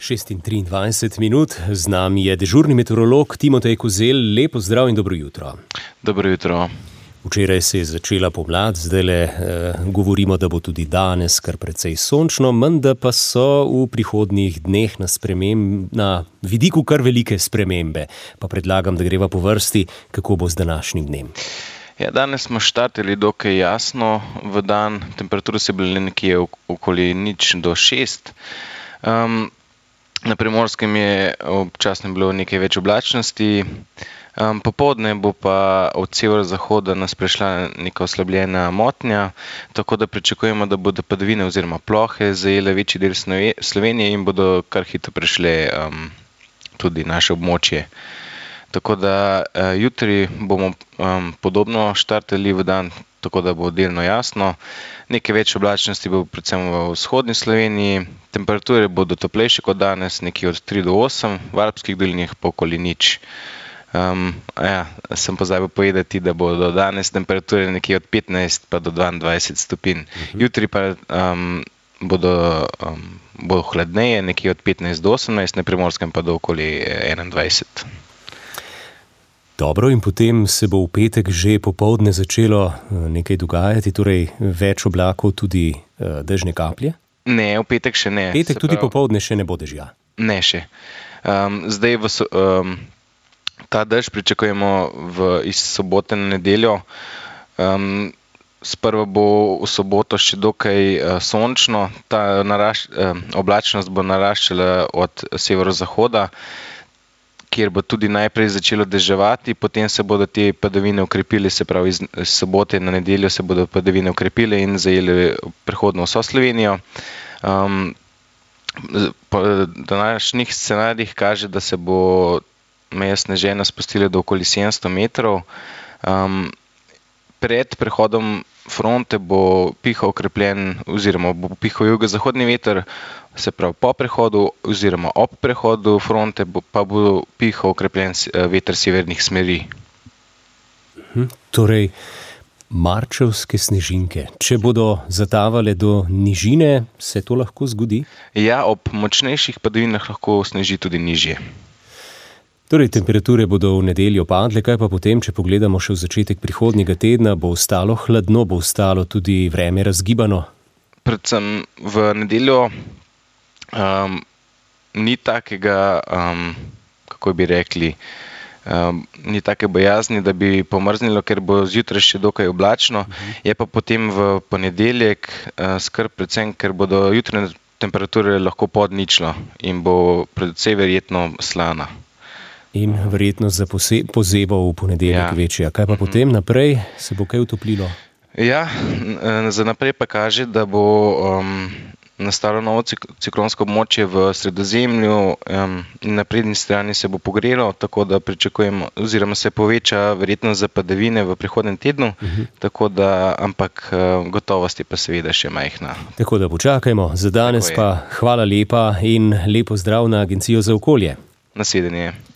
6:23, z nami je dežurni meteorolog Timotej Kozelj. Lepo zdrav in dobro jutro. Dobro jutro. Včeraj se je začela pomlad, zdajle govorimo, da bo tudi danes kar precej sončno, menda pa so v prihodnjih dneh na vidiku kar velike spremembe. Pa predlagam, da greva po vrsti, kako bo z današnjim dnem. Ja, danes smo štartili dokaj jasno v dan, temperature so bile nekje okoli 0 do 6. Na Primorskem je občasno bilo nekaj več oblačnosti. Popoldne bo pa od severozahoda nas prešla neka oslabljena motnja, tako da pričakujemo, da bodo padavine oziroma plohe zajele večji del Slovenije in bodo kar hitro prešle tudi naše območje. Tako da jutri bomo podobno štartali v dan, tako da bo delno jasno. Nekaj več oblačnosti bo predvsem v vzhodni Sloveniji. Temperature bodo toplejše kot danes, nekje od 3 do 8, v alpskih dolinah pa okoli 0. Sem pozabil povedati, da bodo danes temperature nekje od 15 pa do 22 stopinj. Jutri pa bo hladneje, nekje od 15 do 18, na Primorskem pa do okoli 21. Dobro, in potem se bo v petek že popoldne začelo nekaj dogajati, torej več oblakov, tudi dežne kaplje? Ne, v petek še ne. Petek tudi popoldne še ne bo dežja? Ne še. Zdaj ta dež pričakujemo iz sobote na nedeljo. Sprva bo v soboto še dokaj sončno, ta oblačnost bo naraščala od severozahoda, kjer bo tudi najprej začelo deževati, potem se bodo te padavine ukrepile, se pravi iz sobote na nedeljo se bodo padavine ukrepile in zajele prehodno vso Slovenijo. Po današnjih scenarijih kaže, da se bo meja sneženja spustila do okoli 700 metrov. Pred prehodom fronte bo pihal okrepljen oziroma bo pihal jugozahodni veter, se pravi po prehodu oziroma ob prehodu fronte pa bo pihal okrepljen veter severnih smeri. Torej, marčevske snežinke. Če bodo zatavale do nižine, se to lahko zgodi? Ja, ob močnejših padavinah lahko sneži tudi nižje. Torej, temperature bodo v nedeljo padle, kaj pa potem, če pogledamo še v začetek prihodnjega tedna, bo ostalo hladno, bo ostalo tudi vreme razgibano? Predvsem v nedeljo ni takega, kako bi rekli, ni take bojazni, da bi pomrznilo, ker bo zjutraj še dokaj oblačno. Je pa potem v ponedeljek skrb predvsem, ker bodo jutranje temperature lahko pod ničlo in bo predvsej verjetno slana. In verjetno za pozebo v ponedeljek večja. Kaj pa potem naprej? Se bo kaj utoplilo? Ja, za naprej pa kaže, da bo nastalo novo ciklonsko območje v Sredozemlju in na prednji strani se bo pogrelo, tako da pričakujemo, oziroma se poveča verjetnost za padavine v prihodnjem tednu, tako da, ampak gotovost je pa seveda še majhna. Tako da počakajmo. Za danes pa hvala lepa in lepo zdrav na Agencijo za okolje. Nasvidenje.